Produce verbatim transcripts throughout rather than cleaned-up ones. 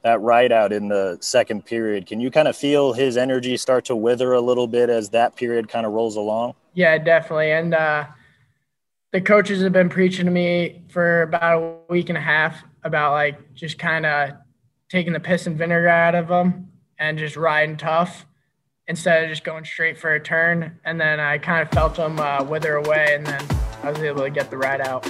that ride out in the second period. Can you kind of feel his energy start to wither a little bit as that period kind of rolls along? Yeah, definitely. And uh, the coaches have been preaching to me for about a week and a half about like just kind of taking the piss and vinegar out of them and just riding tough instead of just going straight for a turn. And then I kind of felt them uh, wither away, and then I was able to get the ride out.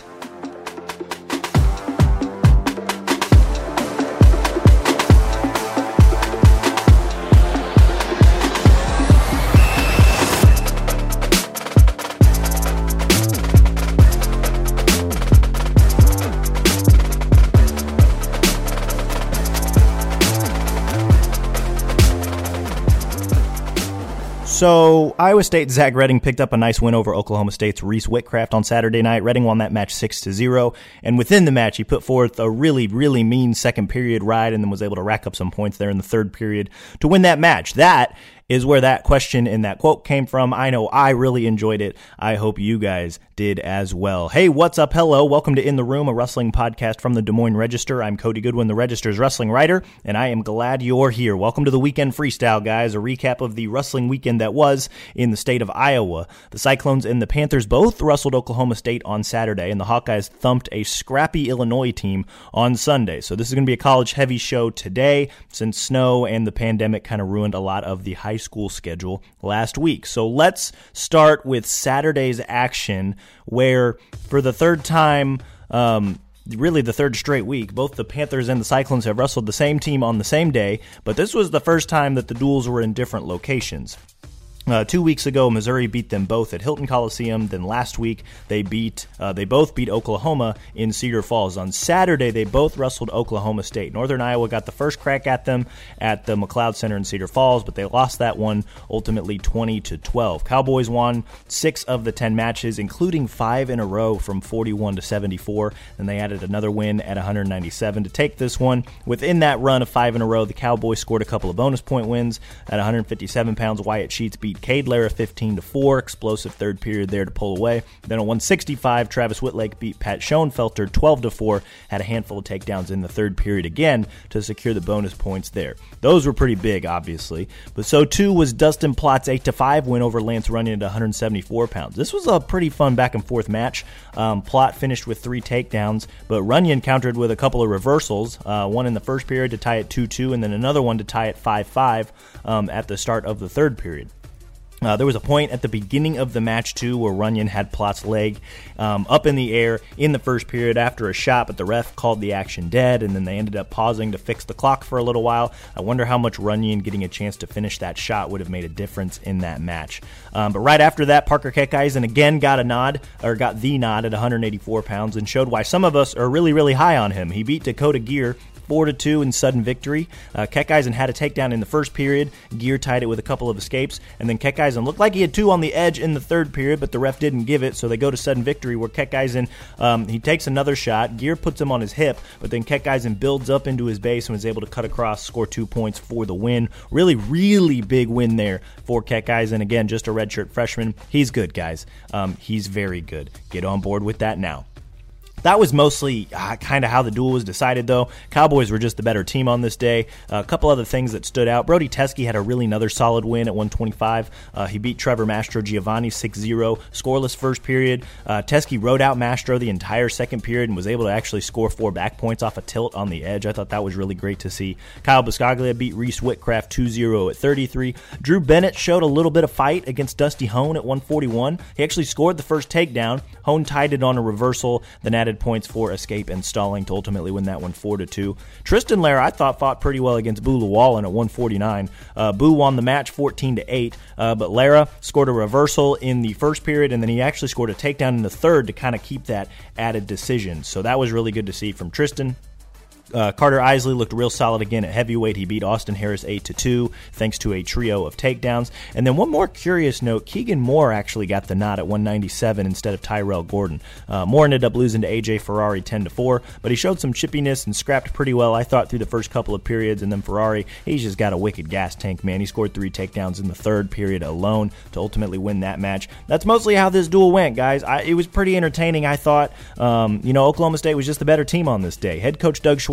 So Iowa State's Zach Redding picked up a nice win over Oklahoma State's Reese Whitcraft on Saturday night. Redding won that match six to zero, and within the match, he put forth a really, really mean second period ride and then was able to rack up some points there in the third period to win that match. That is where that question and that quote came from. I know I really enjoyed it. I hope you guys did as well. Hey, what's up? Hello. Welcome to In the Room, a wrestling podcast from the Des Moines Register. I'm Cody Goodwin, the Register's wrestling writer, and I am glad you're here. Welcome to the Weekend Freestyle, guys, a recap of the wrestling weekend that was in the state of Iowa. The Cyclones and the Panthers both wrestled Oklahoma State on Saturday, and the Hawkeyes thumped a scrappy Illinois team on Sunday. So this is going to be a college-heavy show today, since snow and the pandemic kind of ruined a lot of the high school schedule last week. So let's start with Saturday's action, where for the third time, um, really the third straight week, both the Panthers and the Cyclones have wrestled the same team on the same day, but this was the first time that the duels were in different locations. Uh, two weeks ago, Missouri beat them both at Hilton Coliseum. Then last week, they beat uh, they both beat Oklahoma in Cedar Falls. On Saturday, they both wrestled Oklahoma State. Northern Iowa got the first crack at them at the McLeod Center in Cedar Falls, but they lost that one ultimately twenty to twelve. Cowboys won six of the ten matches, including five in a row from forty-one to seventy-four. Then they added another win at one ninety-seven to take this one. Within that run of five in a row, the Cowboys scored a couple of bonus point wins. At one fifty-seven pounds, Wyatt Sheets beat Cade Lara fifteen to four, explosive third period there to pull away. Then at one sixty-five, Travis Whitlake beat Pat Schoenfelter twelve to four, had a handful of takedowns in the third period again to secure the bonus points there. Those were pretty big, obviously, but so too was Dustin Plott's eight to five win over Lance Runyon at one seventy-four pounds. This was a pretty fun back and forth match. Um, Plott finished with three takedowns, but Runyon countered with a couple of reversals, uh, one in the first period to tie it two two, and then another one to tie it five five um, at the start of the third period. Uh, there was a point at the beginning of the match, too, where Runyon had Plott's leg um, up in the air in the first period after a shot, but the ref called the action dead, and then they ended up pausing to fix the clock for a little while. I wonder how much Runyon getting a chance to finish that shot would have made a difference in that match. Um, but right after that, Parker Keckeisen again got a nod, or got the nod at one eighty-four pounds, and showed why some of us are really, really high on him. He beat Dakota Gear four to two in sudden victory. Uh, Keckeisen had a takedown in the first period. Gear tied it with a couple of escapes, and then Keckeisen looked like he had two on the edge in the third period, but the ref didn't give it, so they go to sudden victory where Keckeisen, um, he takes another shot. Gear puts him on his hip, but then Keckeisen builds up into his base and was able to cut across, score two points for the win. Really, really big win there for Keckeisen. Again, just a redshirt freshman. He's good, guys. Um, he's very good. Get on board with that now. That was mostly uh, kind of how the duel was decided, though. Cowboys were just the better team on this day. Uh, a couple other things that stood out. Brody Teske had a really another solid win at one twenty-five. Uh, he beat Trevor Mastro Giovanni six zero. Scoreless first period. Uh, Teske rode out Mastro the entire second period and was able to actually score four back points off a tilt on the edge. I thought that was really great to see. Kyle Biscaglia beat Reese Whitcraft two zero at thirty-three. Drew Bennett showed a little bit of fight against Dusty Hone at one forty-one. He actually scored the first takedown. Hone tied it on a reversal, then added points for escape and stalling to ultimately win that one four to two. Tristan Lara, I thought, fought pretty well against Boo Llewellyn at one forty-nine. Uh, Boo won the match fourteen to eight, uh, but Lara scored a reversal in the first period, and then he actually scored a takedown in the third to kind of keep that added decision. So that was really good to see from Tristan. Uh, Carter Isley looked real solid again at heavyweight. He beat Austin Harris eight to two thanks to a trio of takedowns. And then one more curious note, Keegan Moore actually got the nod at one ninety-seven instead of Tyrell Gordon. Uh, Moore ended up losing to A J Ferrari ten to four, but he showed some chippiness and scrapped pretty well, I thought, through the first couple of periods. And then Ferrari, he's just got a wicked gas tank, man. He scored three takedowns in the third period alone to ultimately win that match. That's mostly how this duel went, guys. I, it was pretty entertaining, I thought. Um, you know, Oklahoma State was just the better team on this day. Head coach Doug Schwartz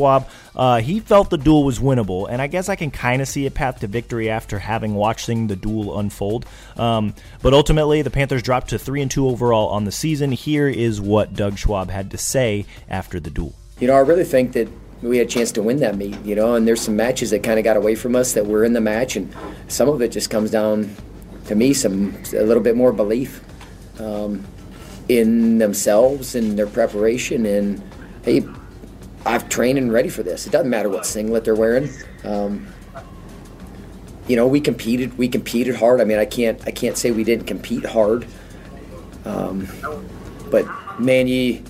Schwab. Uh, he felt the duel was winnable, and I guess I can kind of see a path to victory after having watching the duel unfold. Um, but ultimately, the Panthers dropped to three and two overall on the season. Here is what Doug Schwab had to say after the duel. You know, I really think that we had a chance to win that meet, you know, and there's some matches that kind of got away from us that were in the match, and some of it just comes down to me, some a little bit more belief um, in themselves and their preparation, and hey, I've trained and ready for this. It doesn't matter what singlet they're wearing. Um, you know, we competed. We competed hard. I mean, I can't. I can't say we didn't compete hard. Um, but man, you.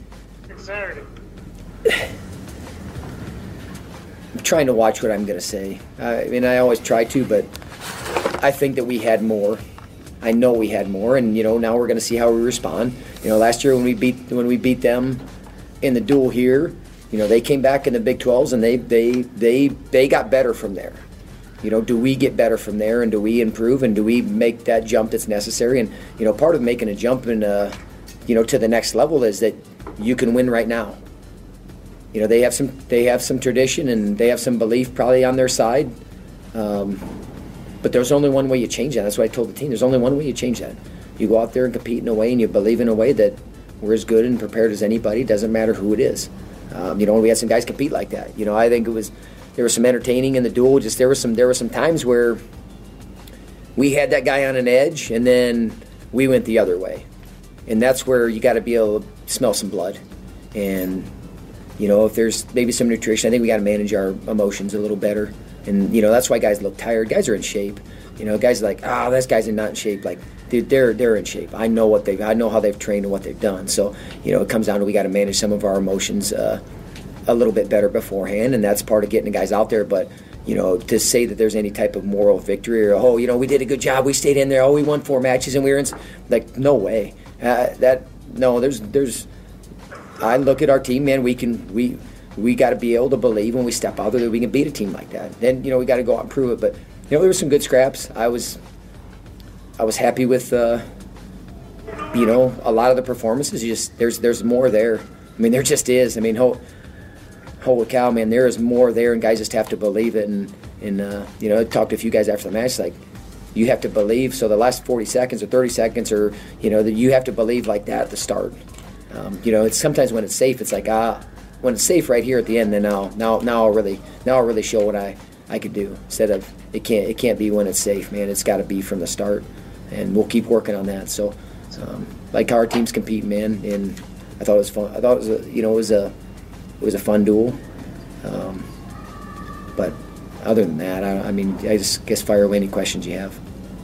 I'm trying to watch what I'm going to say. I mean, I always try to, but I think that we had more. I know we had more, and you know, now we're going to see how we respond. You know, last year when we beat when we beat them in the duel here, you know, they came back in the Big twelves and they they they they got better from there. You know, do we get better from there, and do we improve, and do we make that jump that's necessary? And you know, part of making a jump in, uh, you know, to the next level is that you can win right now. You know, they have some they have some tradition and they have some belief probably on their side. Um, but there's only one way you change that. That's what I told the team. There's only one way you change that. You go out there and compete in a way, and you believe in a way that we're as good and prepared as anybody. Doesn't matter who it is. Um, you know, we had some guys compete like that. You know, I think it was there was some entertaining in the duel. Just there was some there were some times where we had that guy on an edge, and then we went the other way, and that's where you got to be able to smell some blood. And you know, if there's maybe some nutrition, I think we got to manage our emotions a little better. And, you know, that's why guys look tired. Guys are in shape. You know, guys are like, ah, oh, this guy's not in shape. Like, dude, they're they're in shape. I know what they've, I know how they've trained and what they've done. So, you know, it comes down to we got to manage some of our emotions uh, a little bit better beforehand, and that's part of getting the guys out there. But, you know, to say that there's any type of moral victory or, oh, you know, we did a good job, we stayed in there, oh, we won four matches and we were in, like, no way. Uh, that, no, there's, there's, I look at our team, man, we can, we, we got to be able to believe when we step out there that we can beat a team like that. Then, you know, we got to go out and prove it. But, you know, there were some good scraps. I was I was happy with, uh, you know, a lot of the performances. You just there's there's more there. I mean, there just is. I mean, ho- holy cow, man, there is more there, and guys just have to believe it. And, and uh, you know, I talked to a few guys after the match, like, you have to believe. So the last forty seconds or thirty seconds or, you know, that you have to believe like that at the start. Um, you know, it's sometimes when it's safe, it's like, ah, when it's safe right here at the end, then now, now, now I'll really, now I'll really show what I, I could do. Instead of it can't, it can't be when it's safe, man. It's got to be from the start, and we'll keep working on that. So, um, like how our teams compete, man, and I thought it was fun. I thought it was, a, you know, it was a, it was a fun duel. Um, but other than that, I, I mean, I just guess fire away any questions you have.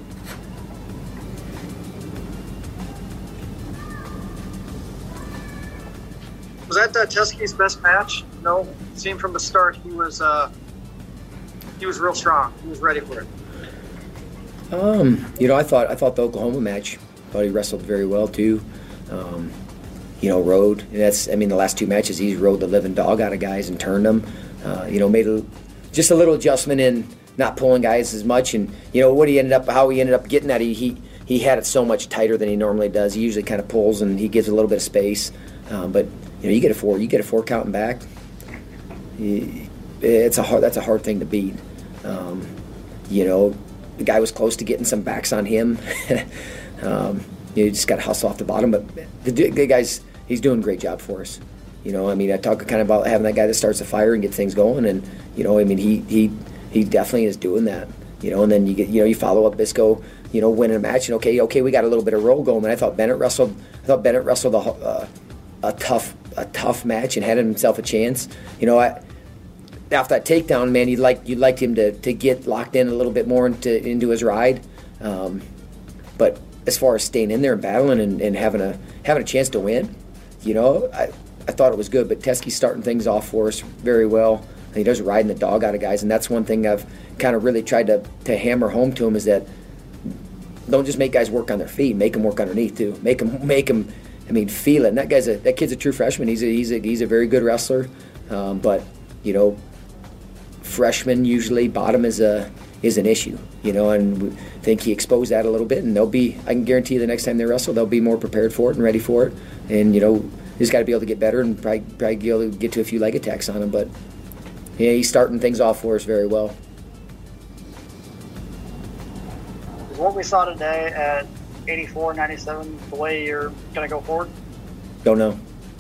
Was that uh, Teski's best match? No, seen from the start, he was uh, he was real strong. He was ready for it. Um, you know, I thought I thought the Oklahoma match, thought he wrestled very well too. Um, you know, rode. And that's I mean, the last two matches he's rode the living dog out of guys and turned them. Uh, you know, made a, just a little adjustment in not pulling guys as much. And you know what he ended up, how he ended up getting that. He he he had it so much tighter than he normally does. He usually kind of pulls and he gives a little bit of space, um, but. You know, you get a four, you get a four counting back. It's a hard. That's a hard thing to beat. Um, you know, the guy was close to getting some backs on him. um, you just got to hustle off the bottom. But the, the guy's he's doing a great job for us. You know, I mean, I talk kind of about having that guy that starts a fire and get things going, and you know, I mean, he he he definitely is doing that. You know, and then you get you know you follow up Bisco, you know, winning a match, and okay, okay, we got a little bit of roll going. And I thought Bennett wrestled. I thought Bennett wrestled a, uh, a tough. a tough match and had himself a chance. You know, I, after that takedown, man, you'd like you'd like him to, to get locked in a little bit more into into his ride. Um, but as far as staying in there and battling and, and having a having a chance to win, you know, I, I thought it was good. But Teski's starting things off for us very well. And he does riding the dog out of guys, and that's one thing I've kind of really tried to, to hammer home to him is that don't just make guys work on their feet, make them work underneath too. Make them make them. I mean, feel it. And that guy's a that kid's a true freshman. He's a he's a he's a very good wrestler, um, but you know, freshmen usually bottom is a is an issue. You know, and we think he exposed that a little bit, and they'll be. I can guarantee you the next time they wrestle, they'll be more prepared for it and ready for it. And you know, he's got to be able to get better and probably, probably be able to get to a few leg attacks on him. But yeah, he's starting things off for us very well. Is what we saw today at eighty-four ninety-seven the way you're going to go forward? Don't know.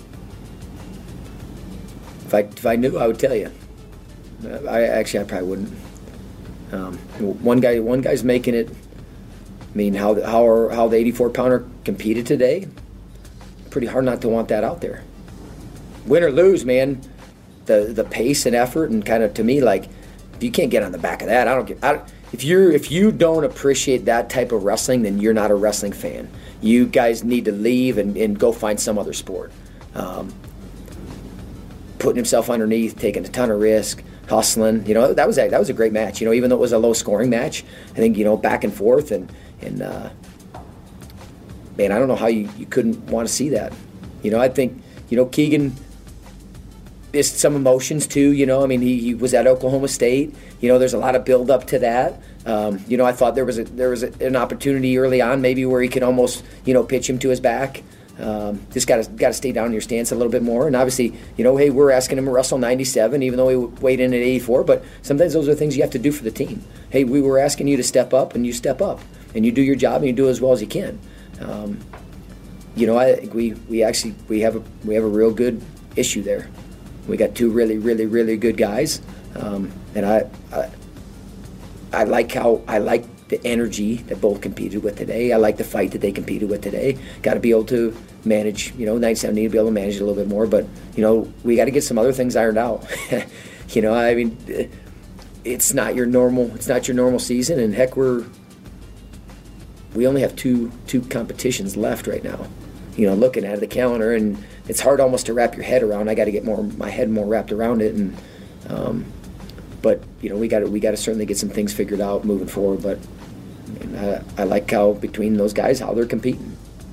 If I if I knew, I would tell you. I actually I probably wouldn't. Um, one guy one guy's making it. I mean, how how are, how the eighty-four pounder competed today? Pretty hard not to want that out there. Win or lose, man. The the pace and effort and kind of, to me, like, if you can't get on the back of that, I don't get. I, if you're if you don't appreciate that type of wrestling, then you're not a wrestling fan. You guys need to leave and, and go find some other sport. Um, putting himself underneath, taking a ton of risk, hustling. You know, that was a, that was a great match. You know, even though it was a low scoring match, I think, you know, back and forth and and uh, man, I don't know how you, you couldn't want to see that. You know, I think, you know, Keegan is some emotions too. You know, I mean, he, he was at Oklahoma State. You know, there's a lot of build up to that. Um, you know, I thought there was a there was a, an opportunity early on, maybe where he could almost, you know, pitch him to his back. Um, just got to got to stay down in your stance a little bit more. And obviously, you know, hey, we're asking him to wrestle ninety-seven, even though he weighed in at eighty-four. But sometimes those are things you have to do for the team. Hey, we were asking you to step up, and you step up, and you do your job, and you do it as well as you can. Um, you know, I think we we actually we have a we have a real good issue there. We got two really, really, really good guys, um, and I, I I like how I like. the energy that both competed with today. I like the fight that they competed with today. Got to be able to manage, you know, ninety-seven need to be able to manage it a little bit more, but, you know, we got to get some other things ironed out. You know, I mean, it's not your normal, it's not your normal season, and heck, we're, we only have two, two competitions left right now. You know, looking at the calendar, and it's hard almost to wrap your head around. I got to get more, my head more wrapped around it, and, um, but, you know, we got to we got to certainly get some things figured out moving forward. But I, mean, I, I like how between those guys how they're competing.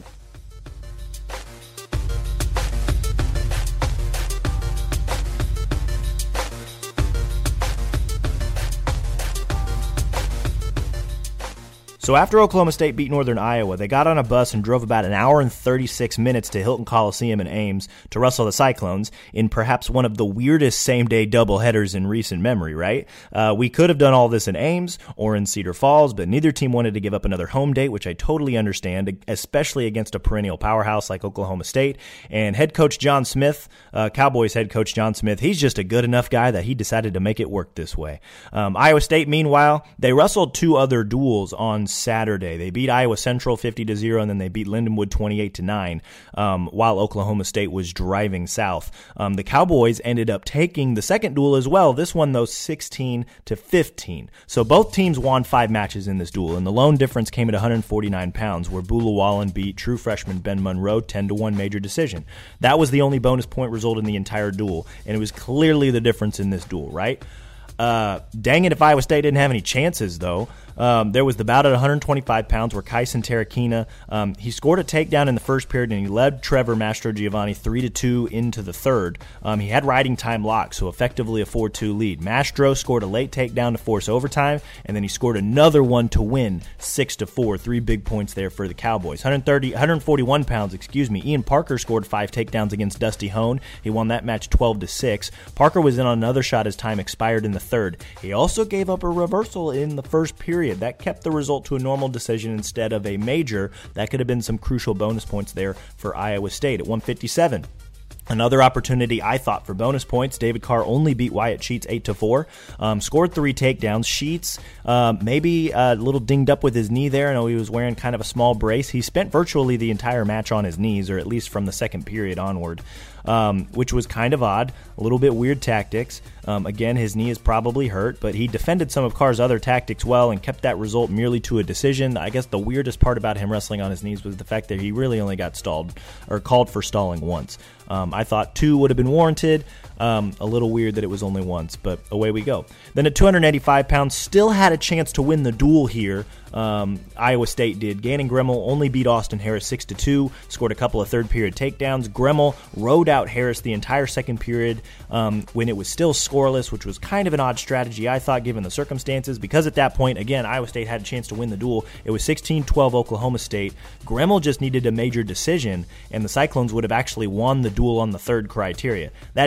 So after Oklahoma State beat Northern Iowa, they got on a bus and drove about an hour and thirty-six minutes to Hilton Coliseum in Ames to wrestle the Cyclones in perhaps one of the weirdest same-day doubleheaders in recent memory, right? Uh, we could have done all this in Ames or in Cedar Falls, but neither team wanted to give up another home date, which I totally understand, especially against a perennial powerhouse like Oklahoma State. And head coach John Smith, uh, Cowboys head coach John Smith, he's just a good enough guy that he decided to make it work this way. Um, Iowa State, meanwhile, they wrestled two other duels on Saturday. They beat Iowa Central fifty to zero, and then they beat Lindenwood twenty-eight to nine, um, while Oklahoma State was driving south. Um, the Cowboys ended up taking the second duel as well. This one, though, sixteen to fifteen. So both teams won five matches in this duel, and the lone difference came at one hundred forty-nine pounds, where Bula Wallen beat true freshman Ben Monroe ten to one major decision. That was the only bonus point result in the entire duel, and it was clearly the difference in this duel, right? Uh, dang it if Iowa State didn't have any chances, though. Um, there was the bout at one hundred twenty-five pounds where Kyson Terrakina, um, he scored a takedown in the first period, and he led Trevor Mastrogiovanni three to two into the third. Um, he had riding time locked, so effectively a four two lead. Mastro scored a late takedown to force overtime, and then he scored another one to win six to four. Three big points there for the Cowboys. one hundred thirty, one hundred forty-one pounds, excuse me. Ian Parker scored five takedowns against Dusty Hone. He won that match twelve to six. Parker was in on another shot as time expired in the third. He also gave up a reversal in the first period. That kept the result to a normal decision instead of a major. That could have been some crucial bonus points there for Iowa State at one fifty-seven. Another opportunity, I thought, for bonus points. David Carr only beat Wyatt Sheets eight to four. Um, scored three takedowns. Sheets um, maybe a little dinged up with his knee there. I know he was wearing kind of a small brace. He spent virtually the entire match on his knees, or at least from the second period onward, um, which was kind of odd. A little bit weird tactics. Um, again, his knee is probably hurt, but he defended some of Carr's other tactics well and kept that result merely to a decision. I guess the weirdest part about him wrestling on his knees was the fact that he really only got stalled or called for stalling once. Um, I thought two would have been warranted. Um, a little weird that it was only once, but away we go. Then at two hundred eighty-five pounds, still had a chance to win the duel here. Um, Iowa State did. Gannon Gremmel only beat Austin Harris six to two, scored a couple of third period takedowns. Gremmel rode out Harris the entire second period um, when it was still scoreless, which was kind of an odd strategy, I thought, given the circumstances, because at that point, again, Iowa State had a chance to win the duel. It was sixteen twelve Oklahoma State. Gremmel just needed a major decision, and the Cyclones would have actually won the duel on the third criteria. That didn't happen.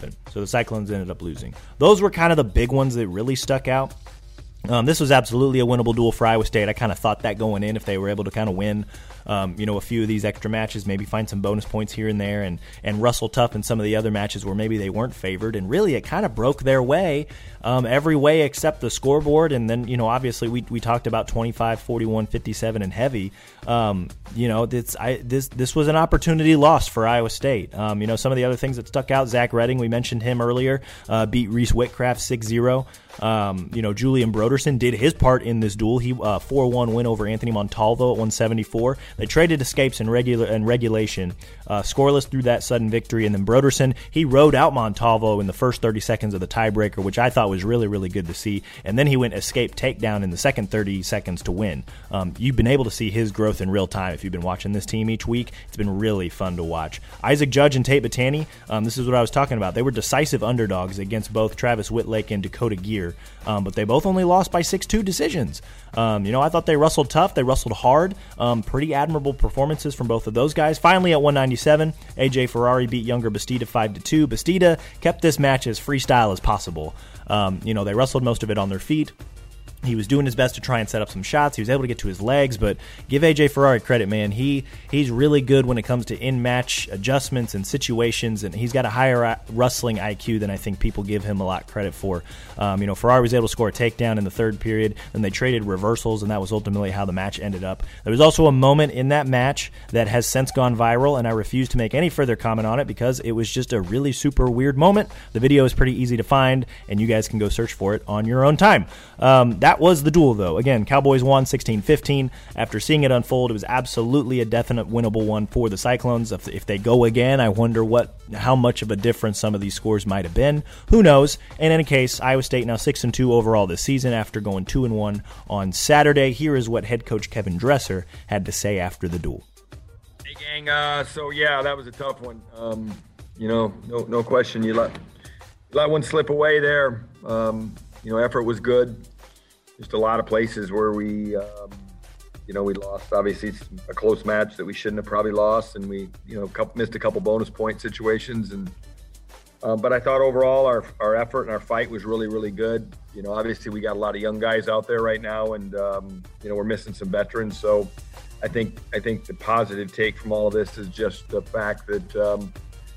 happen. So the Cyclones ended up losing. Those were kind of the big ones that really stuck out. Um, this was absolutely a winnable duel for Iowa State. I kind of thought that going in, if they were able to kind of win, um, you know, a few of these extra matches, maybe find some bonus points here and there, and and Russell tough in some of the other matches where maybe they weren't favored. And really, it kind of broke their way um, every way except the scoreboard. And then, you know, obviously we we talked about twenty-five, forty-one, fifty-seven and heavy. Um, you know, this I this this was an opportunity lost for Iowa State. Um, you know, some of the other things that stuck out, Zach Redding, we mentioned him earlier, uh, beat Reese Whitcraft six zero. Um, you know, Julian Broderson did his part in this duel. He uh, four one win over Anthony Montalvo at one seventy-four. They traded escapes in regular and regulation, uh, scoreless through that sudden victory. And then Broderson, he rode out Montalvo in the first thirty seconds of the tiebreaker, which I thought was really, really good to see. And then he went escape takedown in the second thirty seconds to win. Um, you've been able to see his growth in real time if you've been watching this team each week. It's been really fun to watch. Isaac Judge and Tate Battani, um, this is what I was talking about. They were decisive underdogs against both Travis Whitlake and Dakota Gear. Um, but they both only lost by six two decisions. Um, you know, I thought they wrestled tough. They wrestled hard. Um, pretty admirable performances from both of those guys. Finally, at one ninety-seven, A J Ferrari beat younger Bastida five to two. Bastida kept this match as freestyle as possible. Um, you know, they wrestled most of it on their feet. He was doing his best to try and set up some shots. He was able to get to his legs, but give A J Ferrari credit, man. He he's really good when it comes to in-match adjustments and situations, and he's got a higher wrestling I Q than I think people give him a lot credit for. Um, you know, Ferrari was able to score a takedown in the third period, and they traded reversals, and that was ultimately how the match ended up. There was also a moment in that match that has since gone viral, and I refuse to make any further comment on it because it was just a really super weird moment. The video is pretty easy to find, and you guys can go search for it on your own time. Um, that was the duel, though. Again, Cowboys won sixteen fifteen. After seeing it unfold, it was absolutely a definite winnable one for the Cyclones. If, if they go again, I wonder what, how much of a difference some of these scores might have been. Who knows? In any case, Iowa State now six and two overall this season after going two and one on Saturday. Here is what head coach Kevin Dresser had to say after the duel. Hey, gang. Uh, so, yeah, that was a tough one. Um, you know, no, no question. You let, you let one slip away there. Um, you know, effort was good. Just a lot of places where we, um, you know, we lost. Obviously, it's a close match that we shouldn't have probably lost, and we, you know, couple, missed a couple bonus point situations. And uh, but I thought overall our our effort and our fight was really, really good. You know, obviously we got a lot of young guys out there right now, and um, you know, we're missing some veterans. So I think I think the positive take from all of this is just the fact that um,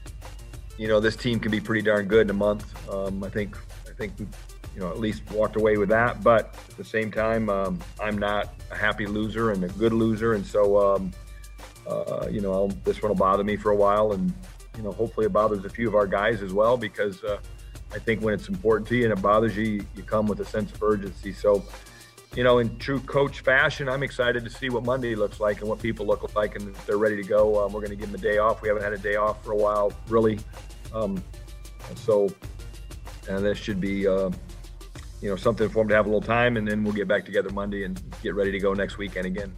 you know, this team can be pretty darn good in a month. Um, I think I think. We, you know, at least walked away with that. But at the same time, um, I'm not a happy loser and a good loser. And so, um, uh, you know, I'll, this one will bother me for a while. And, you know, hopefully it bothers a few of our guys as well, because uh, I think when it's important to you and it bothers you, you come with a sense of urgency. So, you know, in true coach fashion, I'm excited to see what Monday looks like and what people look like. And if they're ready to go, um, we're going to give them a day off. We haven't had a day off for a while, really. Um, so, and this should be, uh, you know, something for them to have a little time, and then we'll get back together Monday and get ready to go next weekend again.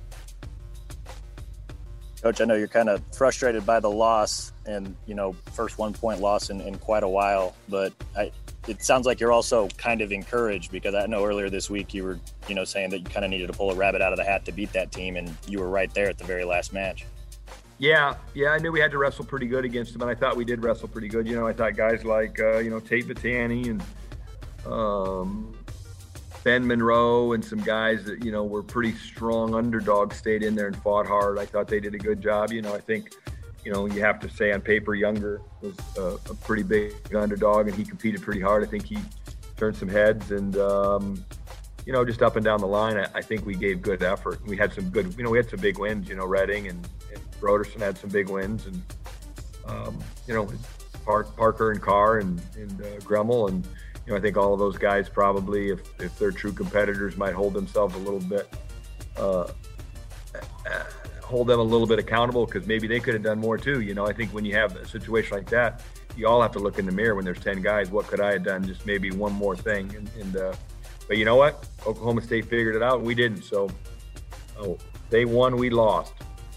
Coach, I know you're kind of frustrated by the loss and, you know, first one-point loss in, in quite a while, but I, it sounds like you're also kind of encouraged, because I know earlier this week you were, you know, saying that you kind of needed to pull a rabbit out of the hat to beat that team, and you were right there at the very last match. Yeah, yeah, I knew we had to wrestle pretty good against them, and I thought we did wrestle pretty good. You know, I thought guys like, uh, you know, Tate Battani and um, Ben Monroe and some guys that, you know, were pretty strong underdogs stayed in there and fought hard. I thought they did a good job. You know, I think, you know, you have to say on paper, Younger was a, a pretty big underdog, and he competed pretty hard. I think he turned some heads, and, um, you know, just up and down the line, I, I think we gave good effort. We had some good, you know, we had some big wins, you know, Redding and, and Broderson had some big wins, and, um, you know, Park, Parker and Carr and, and uh, Gremmel, and, you know, I think all of those guys probably, if, if they're true competitors, might hold themselves a little bit, uh, hold them a little bit accountable, because maybe they could have done more too. You know, I think when you have a situation like that, you all have to look in the mirror when there's ten guys. What could I have done? Just maybe one more thing. And, and uh, but you know what? Oklahoma State figured it out, and we didn't. So oh, they won, we lost.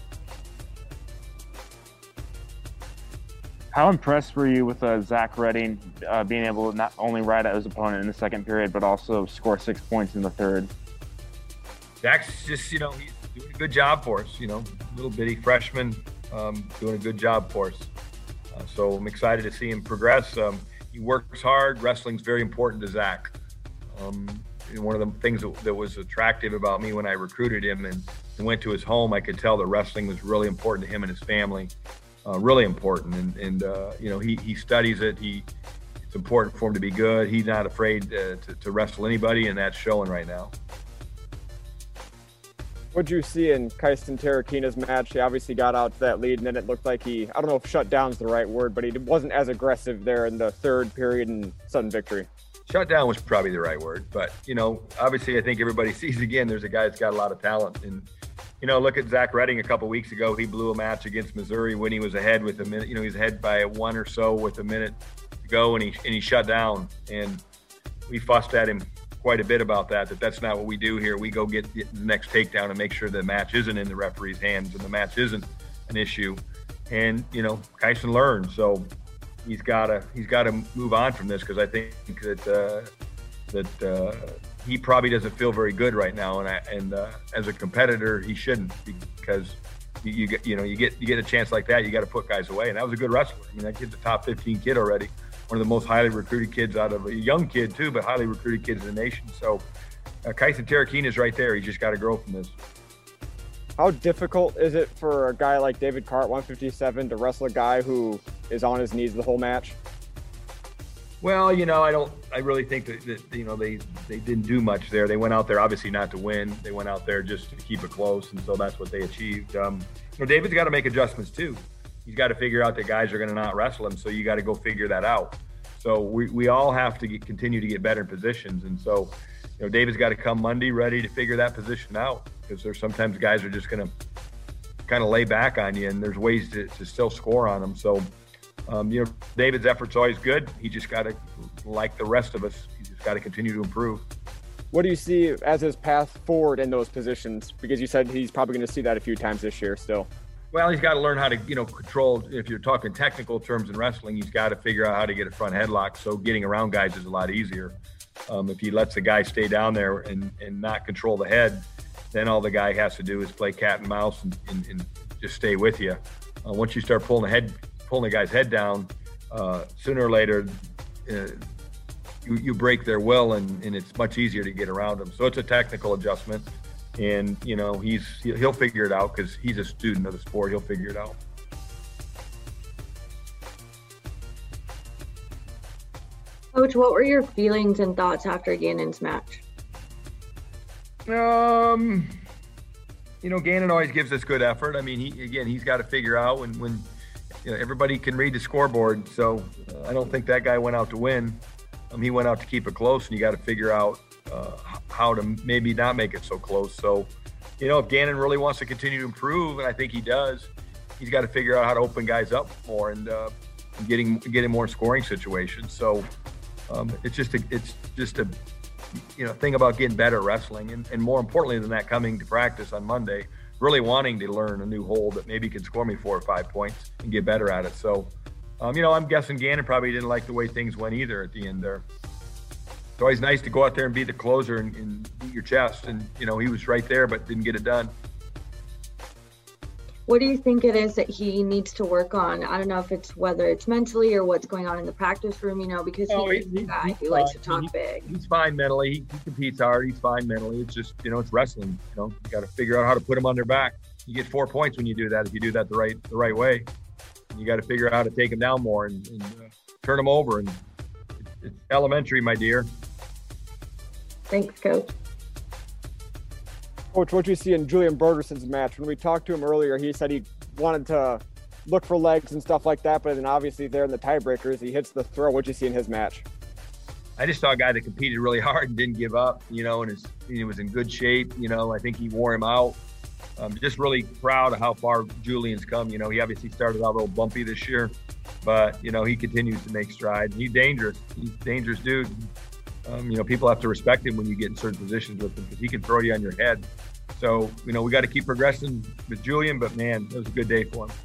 How impressed were you with uh, Zach Redding uh, being able to not only ride out his opponent in the second period, but also score six points in the third? Zach's just, you know, he's doing a good job for us, you know, little bitty freshman, um, doing a good job for us. Uh, so I'm excited to see him progress. Um, he works hard. Wrestling's very important to Zach. Um, and one of the things that, that was attractive about me when I recruited him and, and went to his home, I could tell that wrestling was really important to him and his family, uh, really important. And, and uh, you know, he, he studies it. He It's important for him to be good. He's not afraid uh, to, to wrestle anybody, and that's showing right now. What did you see in Kyson Terakina's match? He obviously got out to that lead, and then it looked like he, I don't know if shut down is the right word, but he wasn't as aggressive there in the third period and sudden victory. Shut down was probably the right word. But, you know, obviously I think everybody sees again there's a guy that's got a lot of talent. And, you know, look at Zach Redding a couple weeks ago. He blew a match against Missouri when he was ahead with a minute. You know, he was ahead by one or so with a minute to go, and he, and he shut down. And we fussed at him quite a bit about that, that that's not what we do here. We go get the next takedown and make sure the match isn't in the referee's hands and the match isn't an issue. And, you know, Kyson learned. So he's got to he's got to move on from this, because I think that uh, that uh, he probably doesn't feel very good right now. And I, and uh, as a competitor, he shouldn't, because you, you get you know you get you get a chance like that, you got to put guys away. And that was a good wrestler. I mean, that kid's a top fifteen kid already. One of the most highly recruited kids out of a young kid too, but highly recruited kids in the nation. So uh, Kyson Terakina is right there. He just got to grow from this. How difficult is it for a guy like David Carr at one fifty-seven to wrestle a guy who is on his knees the whole match? Well, you know, I don't, I really think that, that you know, they, they didn't do much there. They went out there obviously not to win. They went out there just to keep it close. And so that's what they achieved. Um, you know, David's got to make adjustments too. He's got to figure out that guys are going to not wrestle him. So you got to go figure that out. So we, we all have to get, continue to get better in positions. And so, you know, David's got to come Monday ready to figure that position out, because there's sometimes guys are just going to kind of lay back on you, and there's ways to, to still score on them. So, um, you know, David's effort's always good. He just got to, like the rest of us, he just got to continue to improve. What do you see as his path forward in those positions? Because you said he's probably going to see that a few times this year still. Well, he's got to learn how to, you know, control. If you're talking technical terms in wrestling, he's got to figure out how to get a front headlock. So getting around guys is a lot easier. Um, if he lets the guy stay down there and, and not control the head, then all the guy has to do is play cat and mouse and, and, and just stay with you. Uh, once you start pulling the head, pulling the guy's head down, uh, sooner or later, uh, you, you break their will, and, and it's much easier to get around them. So it's a technical adjustment. And, you know, he's he'll figure it out, because he's a student of the sport. He'll figure it out. Coach, what were your feelings and thoughts after Gannon's match? Um, you know, Gannon always gives us good effort. I mean, he again, he's got to figure out when, when you know, everybody can read the scoreboard. So uh, I don't think that guy went out to win. Um, he went out to keep it close, and you got to figure out uh, how to maybe not make it so close. So, you know, if Gannon really wants to continue to improve, and I think he does, he's got to figure out how to open guys up more and uh, getting getting more scoring situations. So um, it's just a it's just a you know thing about getting better at wrestling, and, and more importantly than that, coming to practice on Monday, really wanting to learn a new hold that maybe can score me four or five points and get better at it. So, um, you know, I'm guessing Gannon probably didn't like the way things went either at the end there. It's always nice to go out there and be the closer and, and beat your chest. And, you know, he was right there, but didn't get it done. What do you think it is that he needs to work on? I don't know if it's whether it's mentally or what's going on in the practice room, you know, because oh, he's he, a guy he's who fine. likes to talk he, big. He's fine mentally. He, he competes hard. He's fine mentally. It's just, you know, it's wrestling. You know, you got to figure out how to put him on their back. You get four points when you do that, if you do that the right the right way. You got to figure out how to take him down more and, and uh, turn him over. And it's, it's elementary, my dear. Thanks, Coach. Coach, what do you see in Julian Broderson's match? When we talked to him earlier, he said he wanted to look for legs and stuff like that, but then obviously there in the tiebreakers, he hits the throw. What do you see in his match? I just saw a guy that competed really hard and didn't give up, you know, and his, he was in good shape. You know, I think he wore him out. I'm just really proud of how far Julian's come. You know, he obviously started out a little bumpy this year, but, you know, he continues to make strides. He's dangerous. He's a dangerous dude. Um, you know, people have to respect him when you get in certain positions with him, because he can throw you on your head. So, you know, we got to keep progressing with Julian, but man, it was a good day for him.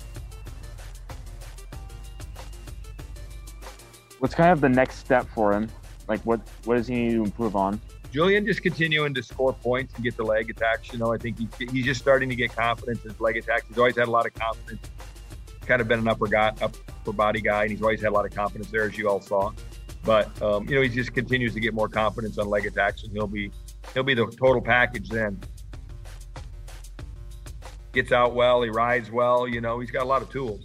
What's kind of the next step for him? Like, what, what does he need to improve on? Julian just continuing to score points and get the leg attacks. You know, I think he, he's just starting to get confidence in his leg attacks. He's always had a lot of confidence. Kind of been an upper, guy, upper body guy, and he's always had a lot of confidence there, as you all saw. But um, you know, he just continues to get more confidence on leg attacks, and he'll be he'll be the total package then. Gets out well, he rides well. You know, he's got a lot of tools.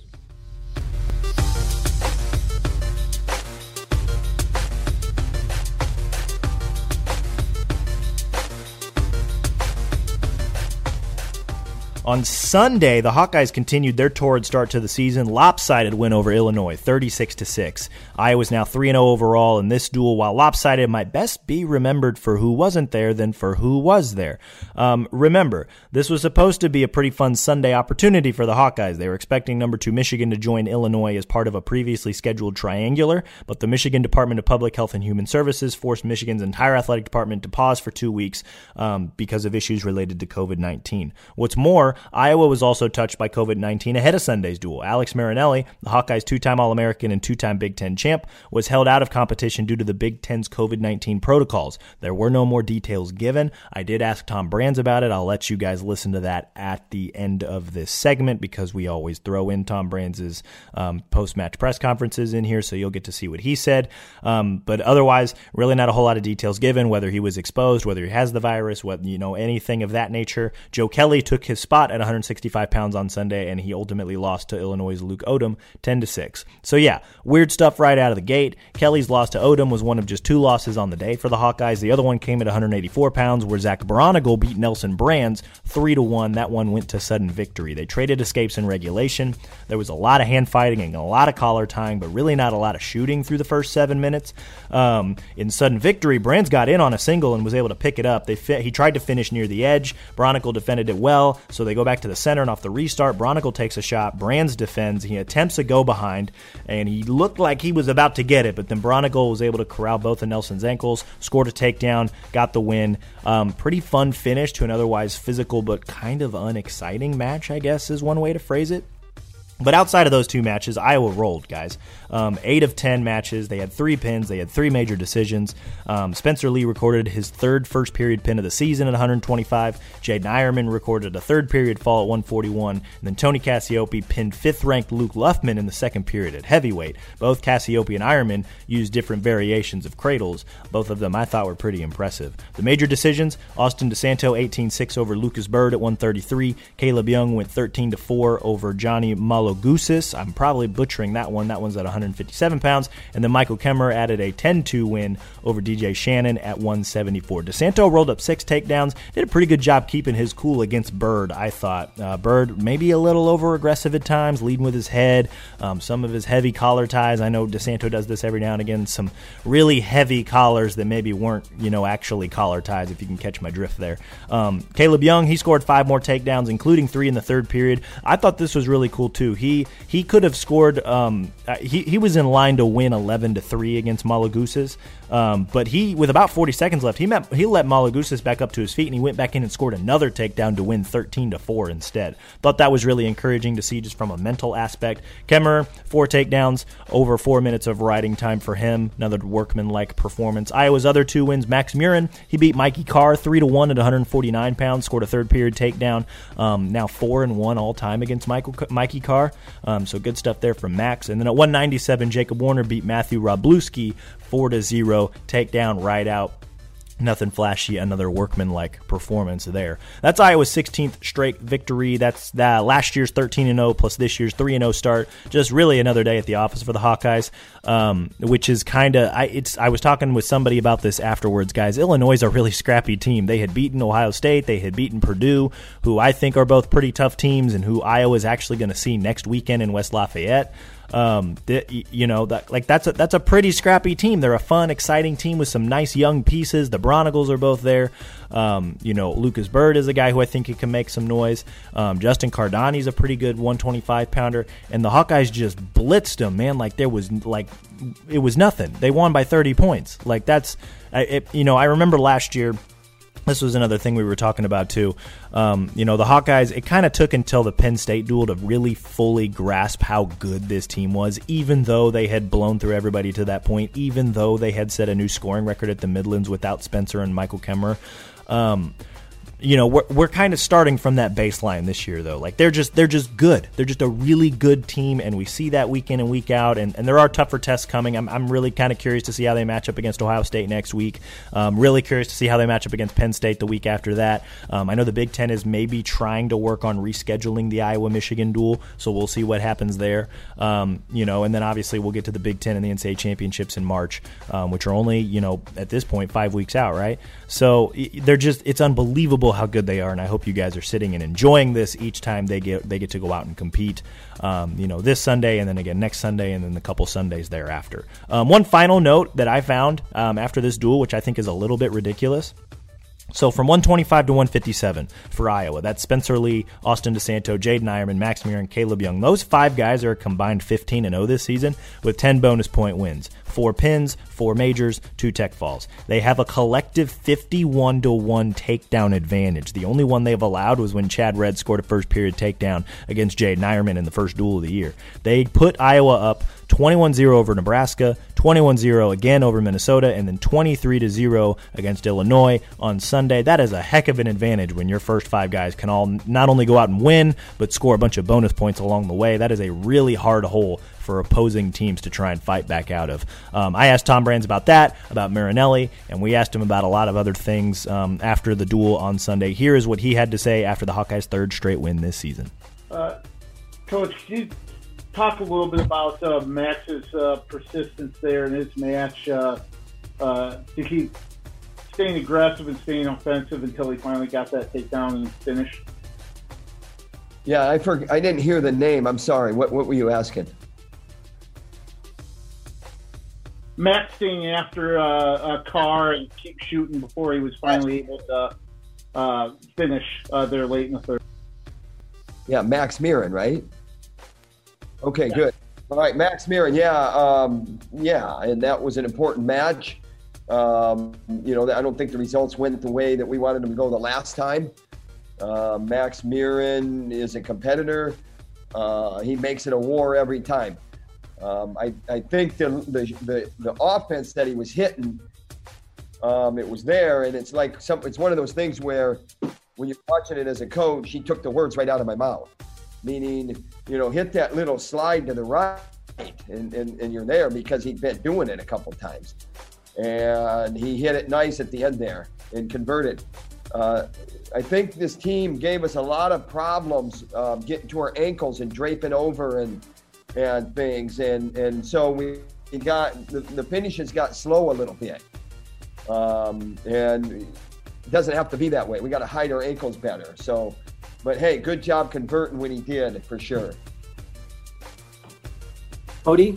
On Sunday, the Hawkeyes continued their torrid start to the season. Lopsided win over Illinois, thirty-six to six. Iowa's now three and oh overall in this duel. While lopsided might best be remembered for who wasn't there than for who was there. Um, remember, this was supposed to be a pretty fun Sunday opportunity for the Hawkeyes. They were expecting number two Michigan to join Illinois as part of a previously scheduled triangular, but the Michigan Department of Public Health and Human Services forced Michigan's entire athletic department to pause for two weeks um, because of issues related to covid nineteen. What's more, Iowa was also touched by covid nineteen ahead of Sunday's duel. Alex Marinelli, the Hawkeyes' two-time All-American and two-time Big Ten champ, was held out of competition due to the Big Ten's covid nineteen protocols. There were no more details given. I did ask Tom Brands about it. I'll let you guys listen to that at the end of this segment because we always throw in Tom Brands' um, post-match press conferences in here, so you'll get to see what he said. Um, but otherwise, really not a whole lot of details given, whether he was exposed, whether he has the virus, whether, you know, anything of that nature. Joe Kelly took his spot at one hundred sixty-five pounds on Sunday, and he ultimately lost to Illinois' Luke Odom ten to six. So yeah, weird stuff right out of the gate. Kelly's loss to Odom was one of just two losses on the day for the Hawkeyes. The other one came at one hundred eighty-four pounds, where Zach Bronigal beat Nelson Brands three to one. That one went to sudden victory. They traded escapes in regulation. There was a lot of hand fighting and a lot of collar tying, but really not a lot of shooting through the first seven minutes. Um, in sudden victory, Brands got in on a single and was able to pick it up. They fi- He tried to finish near the edge. Bronigal defended it well, so they go back to the center, and off the restart, Bronigal takes a shot. Brands defends. He attempts a go behind, and he looked like he was about to get it, but then Bronigal was able to corral both of Nelson's ankles, scored a takedown, got the win. Um, pretty fun finish to an otherwise physical but kind of unexciting match, I guess is one way to phrase it. But outside of those two matches, Iowa rolled, guys. Um, eight of ten matches. They had three pins. They had three major decisions. Um, Spencer Lee recorded his third first-period pin of the season at one hundred twenty-five. Jaden Ironman recorded a third-period fall at one forty-one. And then Tony Cassiope pinned fifth-ranked Luke Luffman in the second period at heavyweight. Both Cassiope and Ironman used different variations of cradles. Both of them I thought were pretty impressive. The major decisions, Austin DeSanto eighteen six over Lucas Bird at one thirty-three. Caleb Young went thirteen to four over Johnny Malogusis. I'm probably butchering that one. That one's at one hundred fifty-seven pounds. And then Michael Kemmer added a ten two win over D J Shannon at one seventy-four. DeSanto rolled up six takedowns. Did a pretty good job keeping his cool against Bird, I thought. Uh, Bird maybe a little over-aggressive at times, leading with his head. Um, some of his heavy collar ties. I know DeSanto does this every now and again. Some really heavy collars that maybe weren't, you know, actually collar ties, if you can catch my drift there. Um, Caleb Young, he scored five more takedowns, including three in the third period. I thought this was really cool, too. He he could have scored um, – he, he was in line to win eleven to three against Malagusis, um, but he, with about forty seconds left, he met, he let Malagusis back up to his feet, and he went back in and scored another takedown to win thirteen to four instead. Thought that was really encouraging to see just from a mental aspect. Kemmer, four takedowns, over four minutes of riding time for him. Another workman-like performance. Iowa's other two wins, Max Murin, he beat Mikey Carr three to one at one hundred forty-nine pounds, scored a third-period takedown. Um, now four and one all-time against Michael, Mikey Carr, um, so good stuff there from Max. And then at one ninety-seven, Jacob Warner beat Matthew Robluski four to zero, takedown, ride out. Nothing flashy, another workman-like performance there. That's Iowa's sixteenth straight victory. That's that last year's thirteen and oh plus this year's three and oh start. Just really another day at the office for the Hawkeyes, um, which is kind of I. It's I was talking with somebody about this afterwards, guys. Illinois is a really scrappy team. They had beaten Ohio State, they had beaten Purdue, who I think are both pretty tough teams, and who Iowa is actually going to see next weekend in West Lafayette. Um, th- you know, that, like that's a, that's a pretty scrappy team. They're a fun, exciting team with some nice young pieces. The Bronigals are both there. Um, you know, Lucas Bird is a guy who I think he can make some noise. Um, Justin Cardani's a pretty good one twenty-five pounder, and the Hawkeyes just blitzed them, man. Like there was like it was nothing. They won by thirty points. Like that's, it, you know, I remember last year. This was another thing we were talking about, too. Um, you know, the Hawkeyes, it kind of took until the Penn State duel to really fully grasp how good this team was, even though they had blown through everybody to that point, even though they had set a new scoring record at the Midlands without Spencer and Michael Kemmer. Um, you know, we're we're kind of starting from that baseline this year, though. Like they're just they're just good. They're just a really good team, and we see that week in and week out. And, and there are tougher tests coming. I'm I'm really kind of curious to see how they match up against Ohio State next week. Um, really curious to see how they match up against Penn State the week after that. Um, I know the Big Ten is maybe trying to work on rescheduling the Iowa-Michigan duel, so we'll see what happens there. Um, you know, and then obviously we'll get to the Big Ten and the N C double A championships in March, um, which are only, you know, at this point five weeks out, right? So they're just it's unbelievable how good they are, and I hope you guys are sitting and enjoying this each time they get they get to go out and compete. Um, you know, this Sunday and then again next Sunday and then a couple Sundays thereafter. Um, one final note that I found um, after this duel, which I think is a little bit ridiculous. So from one twenty-five to one fifty-seven for Iowa, that's Spencer Lee, Austin DeSanto, Jaden Ironman, Max Muir, and Caleb Young. Those five guys are a combined fifteen and oh this season with ten bonus point wins. Four pins, four majors, two tech falls. They have a collective fifty-one to one takedown advantage. The only one they've allowed was when Chad Red scored a first period takedown against Jaden Ironman in the first duel of the year. They put Iowa up twenty-one zero over Nebraska, twenty-one zero again over Minnesota, and then twenty-three to zero against Illinois on Sunday. That is a heck of an advantage when your first five guys can all not only go out and win, but score a bunch of bonus points along the way. That is a really hard hole for opposing teams to try and fight back out of. Um, I asked Tom Brands about that, about Marinelli, and we asked him about a lot of other things um, after the duel on Sunday. Here is what he had to say after the Hawkeyes' third straight win this season. Uh, Coach, could you talk a little bit about uh, Max's uh, persistence there in his match uh, uh, to keep staying aggressive and staying offensive until he finally got that takedown and finish? Yeah, I for, I didn't hear the name. I'm sorry. What what were you asking? Max staying after uh, a car and keep shooting before he was finally able to uh, finish uh, there late in the third. Yeah, Max Mirren, right? Okay, yeah. Good. All right, Max Mirren. Yeah, um, yeah, and that was an important match. Um, you know, I don't think the results went the way that we wanted them to go the last time. Uh, Max Mirren is a competitor. Uh, he makes it a war every time. Um, I, I think the, the the the offense that he was hitting, um, it was there, and it's like some. It's one of those things where, when you're watching it as a coach, he took the words right out of my mouth. Meaning, you know, hit that little slide to the right, and and, and you're there because he'd been doing it a couple times, and he hit it nice at the end there and converted. Uh, I think this team gave us a lot of problems uh, getting to our ankles and draping over and. and things, and and so we, we got the, the finishes got slow a little bit, um, and it doesn't have to be that way. We got to hide our ankles better. So, but hey, good job converting when he did, for sure. Odie?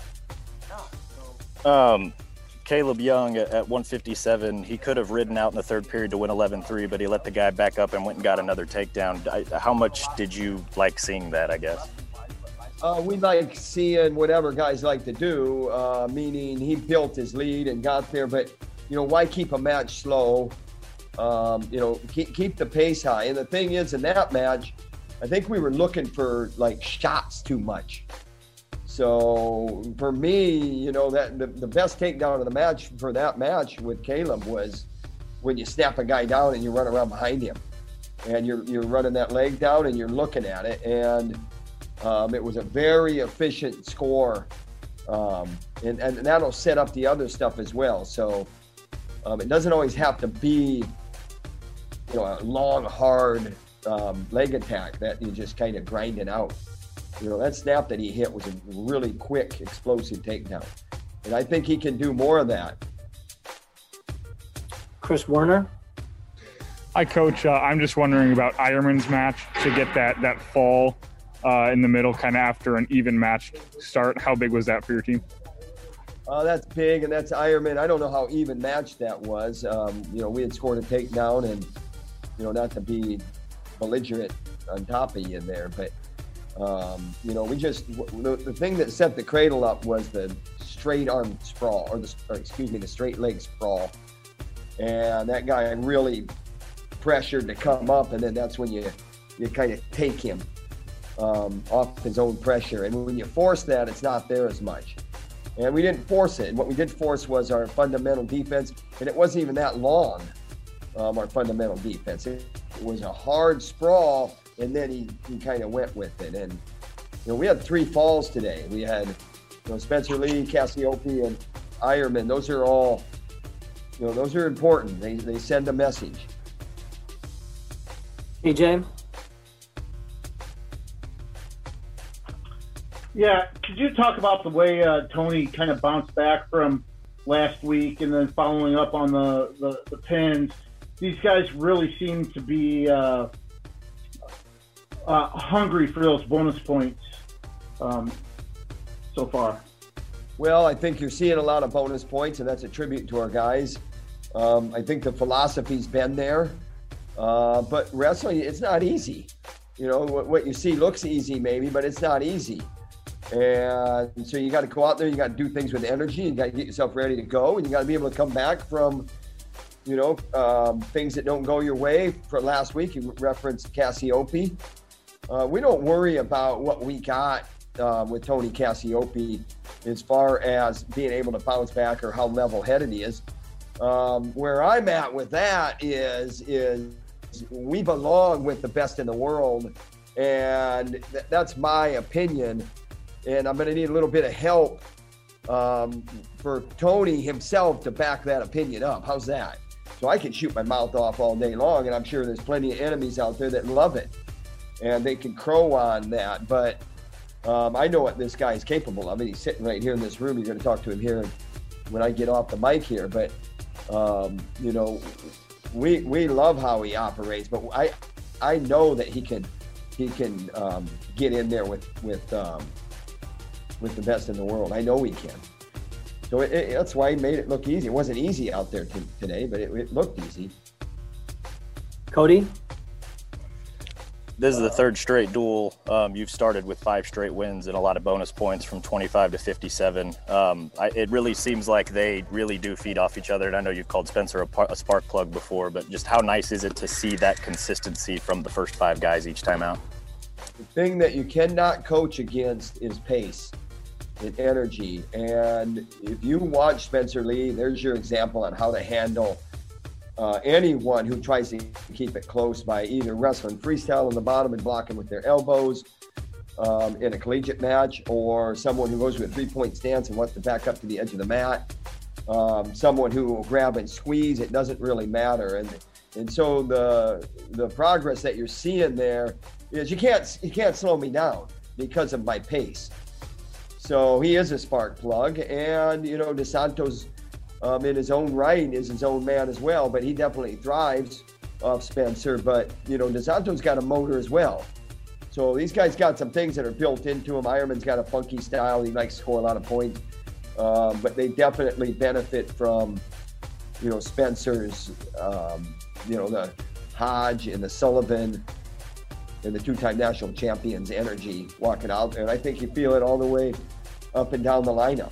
Um, Caleb Young at, at one fifty-seven, he could have ridden out in the third period to win eleven three, but he let the guy back up and went and got another takedown. I, how much did you like seeing that, I guess? Uh, we like seeing whatever guys like to do, uh, meaning he built his lead and got there. But, you know, why keep a match slow? Um, you know, keep, keep the pace high. And the thing is, in that match, I think we were looking for, like, shots too much. So, for me, you know, that the, the best takedown of the match for that match with Caleb was when you snap a guy down and you run around behind him. And you're, you're running that leg down and you're looking at it. And Um, it was a very efficient score, um, and, and that'll set up the other stuff as well. So um, it doesn't always have to be, you know, a long, hard um, leg attack that you just kind of grinding out. You know, that snap that he hit was a really quick, explosive takedown, and I think he can do more of that. Chris Werner? Hi, Coach. Uh, I'm just wondering about Ironman's match to get that that fall Uh, in the middle, kind of after an even match start. How big was that for your team? Uh, that's big, and that's Ironman. I don't know how even matched that was. Um, you know, we had scored a takedown, and, you know, not to be belligerent on top of you there, but, um, you know, we just, the, the thing that set the cradle up was the straight arm sprawl, or the, or excuse me, the straight leg sprawl. And that guy really pressured to come up, and then that's when you, you kind of take him Um, off his own pressure. And when you force that, it's not there as much. And we didn't force it. And what we did force was our fundamental defense, and it wasn't even that long. um, our fundamental defense. It, it was a hard sprawl, and then he, he kind of went with it. And, you know, we had three falls today. We had, you know, Spencer Lee, Cassiope, and Eierman. Those are all, you know, those are important. They, they send a message. Hey, James. Yeah, could you talk about the way uh, Tony kind of bounced back from last week and then following up on the, the, the pins? These guys really seem to be uh, uh, hungry for those bonus points um, so far. Well, I think you're seeing a lot of bonus points, and that's a tribute to our guys. Um, I think the philosophy's been there, uh, but wrestling, it's not easy. You know, what, what you see looks easy maybe, but it's not easy. And so you got to go out there, you got to do things with energy, you got to get yourself ready to go, and you got to be able to come back from, you know, um, things that don't go your way. For last week, you referenced Cassiope. Uh, we don't worry about what we got uh, with Tony Cassiope as far as being able to bounce back or how level-headed he is. Um, where I'm at with that is, is we belong with the best in the world, and th- that's my opinion. And I'm going to need a little bit of help um, for Tony himself to back that opinion up. How's that? So I can shoot my mouth off all day long, and I'm sure there's plenty of enemies out there that love it, and they can crow on that. But um, I know what this guy is capable of, and he's sitting right here in this room. You're going to talk to him here when I get off the mic here. But, um, you know, we we love how he operates, but I I know that he can he can um, get in there with with um, with the best in the world. I know he can. So it, it, that's why he made it look easy. It wasn't easy out there t- today, but it, it looked easy. Cody? This is the third straight duel. Um, you've started with five straight wins and a lot of bonus points from twenty-five to fifty-seven. Um, I, it really seems like they really do feed off each other. And I know you've called Spencer a, par- a spark plug before, but just how nice is it to see that consistency from the first five guys each time out? The thing that you cannot coach against is pace and energy. And if you watch Spencer Lee, there's your example on how to handle uh, anyone who tries to keep it close by either wrestling freestyle on the bottom and blocking with their elbows um, in a collegiate match, or someone who goes with a three-point stance and wants to back up to the edge of the mat, um, someone who will grab and squeeze. It doesn't really matter. And and so the the progress that you're seeing there is you can't you can't slow me down because of my pace. So he is a spark plug, and you know DeSantos, um, in his own right, is his own man as well. But he definitely thrives off Spencer. But you know DeSantos got a motor as well. So these guys got some things that are built into him. Ironman's got a funky style. He likes to score a lot of points, um, but they definitely benefit from you know Spencer's, um, you know the Hodge and the Sullivan and the two-time national champions' energy walking out there. And I think you feel it all the way up and down the lineup.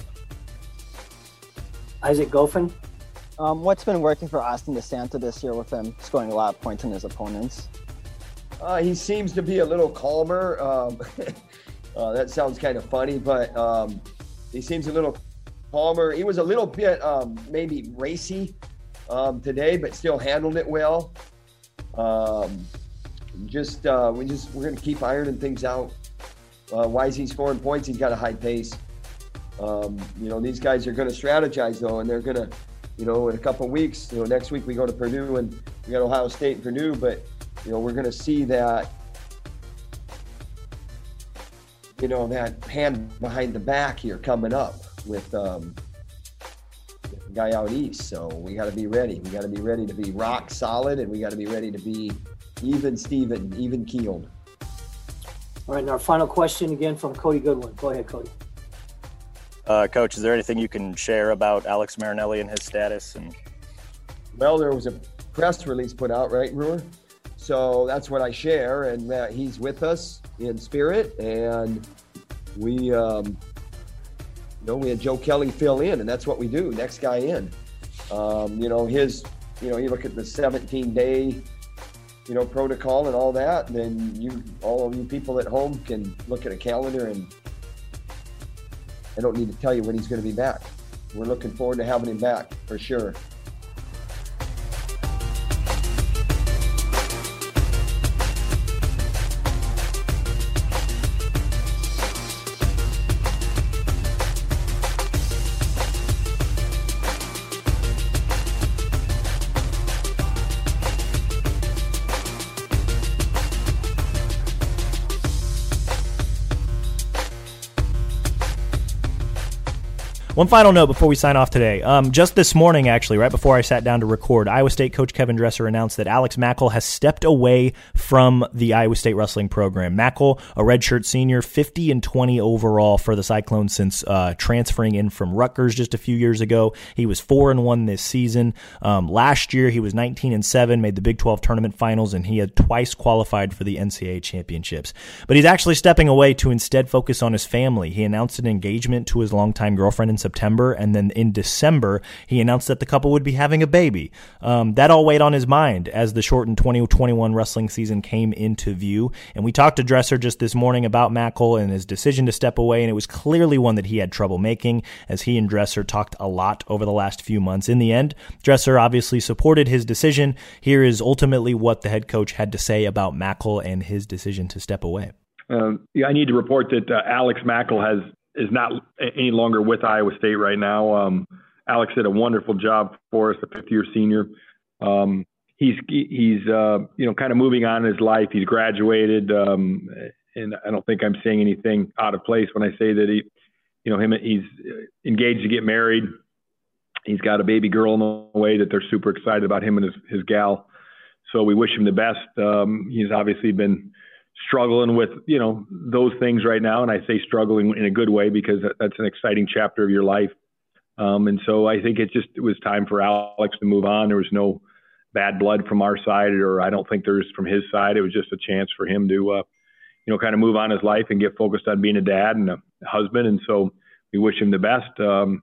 Isaac Goffin? Um, what's been working for Austin DeSanto this year with him scoring a lot of points on his opponents? Uh, he seems to be a little calmer. Um, uh, that sounds kind of funny, but um, he seems a little calmer. He was a little bit um, maybe racy um, today, but still handled it well. Um, Just uh, we just we're gonna keep ironing things out. Uh, why is he scoring points? He's got a high pace. Um, you know, these guys are gonna strategize though, and they're gonna, you know, in a couple of weeks. You know, next week we go to Purdue and we got Ohio State and Purdue, but you know we're gonna see that, you know, that hand behind the back here coming up with um, the guy out east. So we got to be ready. We got to be ready to be rock solid, and we got to be ready to be even Steven, even keeled. All right, and our final question again from Cody Goodwin. Go ahead, Cody. Uh, Coach, is there anything you can share about Alex Marinelli and his status? And Well, there was a press release put out, right, Brewer? So that's what I share, and uh, he's with us in spirit, and we, um, you know, we had Joe Kelly fill in, and that's what we do, next guy in. Um, you know, his, you know, you look at the seventeen-day you know, protocol and all that, then you, all of you people at home can look at a calendar, and I don't need to tell you when he's going to be back. We're looking forward to having him back for sure. One final note before we sign off today. Um, just this morning, actually, right before I sat down to record, Iowa State coach Kevin Dresser announced that Alex Mackel has stepped away from the Iowa State wrestling program. Mackel, a redshirt senior, fifty and twenty overall for the Cyclones since uh, transferring in from Rutgers just a few years ago. He was four and one this season. Um, last year, he was nineteen and seven, made the Big twelve tournament finals, and he had twice qualified for the N C double A championships. But he's actually stepping away to instead focus on his family. He announced an engagement to his longtime girlfriend in September, and then in December, he announced that the couple would be having a baby. Um, that all weighed on his mind as the shortened twenty twenty-one wrestling season came into view. And we talked to Dresser just this morning about Mackel and his decision to step away, and it was clearly one that he had trouble making, as he and Dresser talked a lot over the last few months. In the end, Dresser obviously supported his decision. Here is ultimately what the head coach had to say about Mackel and his decision to step away. Um, yeah, I need to report that uh, Alex Mackel has is not any longer with Iowa State right now. Um, Alex did a wonderful job for us, a fifth-year senior. Um, he's he's uh, you know kind of moving on in his life. He's graduated, um, and I don't think I'm saying anything out of place when I say that he, you know, him he's engaged to get married. He's got a baby girl in the way that they're super excited about him and his his gal. So we wish him the best. Um, he's obviously been struggling with, you know, those things right now. And I say struggling in a good way because that's an exciting chapter of your life. Um, and so I think it just, it was time for Alex to move on. There was no bad blood from our side, or I don't think there's from his side. It was just a chance for him to, uh, you know, kind of move on his life and get focused on being a dad and a husband. And so we wish him the best. Um,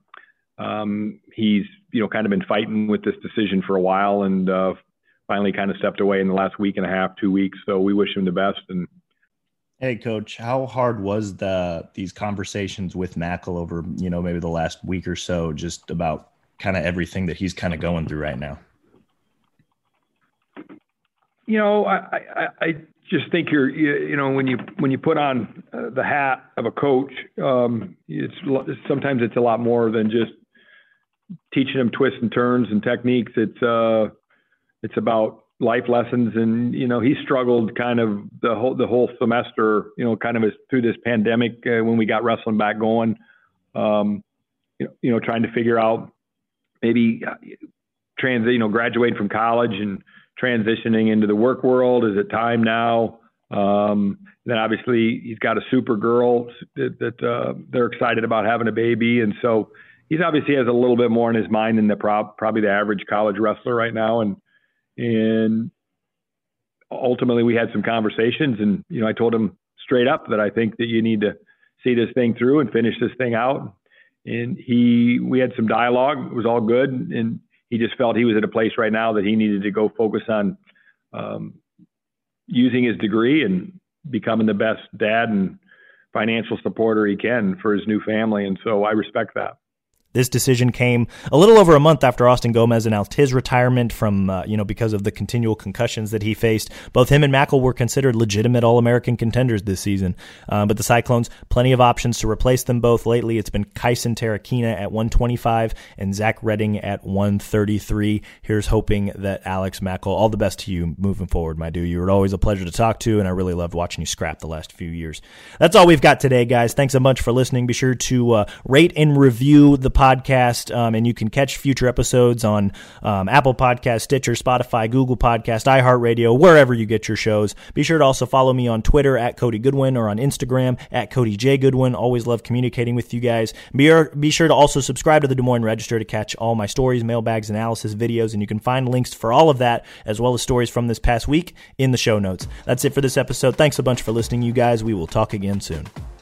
um, he's, you know, kind of been fighting with this decision for a while, and, uh, finally kind of stepped away in the last week and a half, two weeks. So we wish him the best. And hey, Coach, how hard was the these conversations with Mackel over, you know, maybe the last week or so, just about kind of everything that he's kind of going through right now? You know, I, I, I just think you're, you, you know, when you when you put on uh, the hat of a coach, um, it's sometimes it's a lot more than just teaching them twists and turns and techniques. It's uh, It's about life lessons, and you know he struggled kind of the whole the whole semester. You know, kind of as, through this pandemic uh, when we got wrestling back going. Um, you know, you know, trying to figure out maybe trans, you know, graduating from college and transitioning into the work world. Is it time now? Um, then obviously he's got a super girl that, that uh, they're excited about having a baby, and so he's obviously has a little bit more in his mind than the prob- probably the average college wrestler right now, and. And ultimately we had some conversations, and, you know, I told him straight up that I think that you need to see this thing through and finish this thing out. And he, we had some dialogue. It was all good. And he just felt he was at a place right now that he needed to go focus on um, using his degree and becoming the best dad and financial supporter he can for his new family. And so I respect that. This decision came a little over a month after Austin Gomez announced his retirement from, uh, you know, because of the continual concussions that he faced. Both him and Mackel were considered legitimate All-American contenders this season. Uh, but the Cyclones, plenty of options to replace them both lately. It's been Kyson Terrakina at one twenty-five and Zach Redding at one thirty-three. Here's hoping that Alex Mackel, all the best to you moving forward, my dude. You were always a pleasure to talk to, and I really loved watching you scrap the last few years. That's all we've got today, guys. Thanks a bunch for listening. Be sure to uh, rate and review the podcast. podcast, um, and you can catch future episodes on um, Apple Podcasts, Stitcher, Spotify, Google Podcast, iHeartRadio, wherever you get your shows. Be sure to also follow me on Twitter at Cody Goodwin or on Instagram at Cody J. Goodwin. Always love communicating with you guys. Be, be sure to also subscribe to the Des Moines Register to catch all my stories, mailbags, analysis, videos, and you can find links for all of that, as well as stories from this past week, in the show notes. That's it for this episode. Thanks a bunch for listening, you guys. We will talk again soon.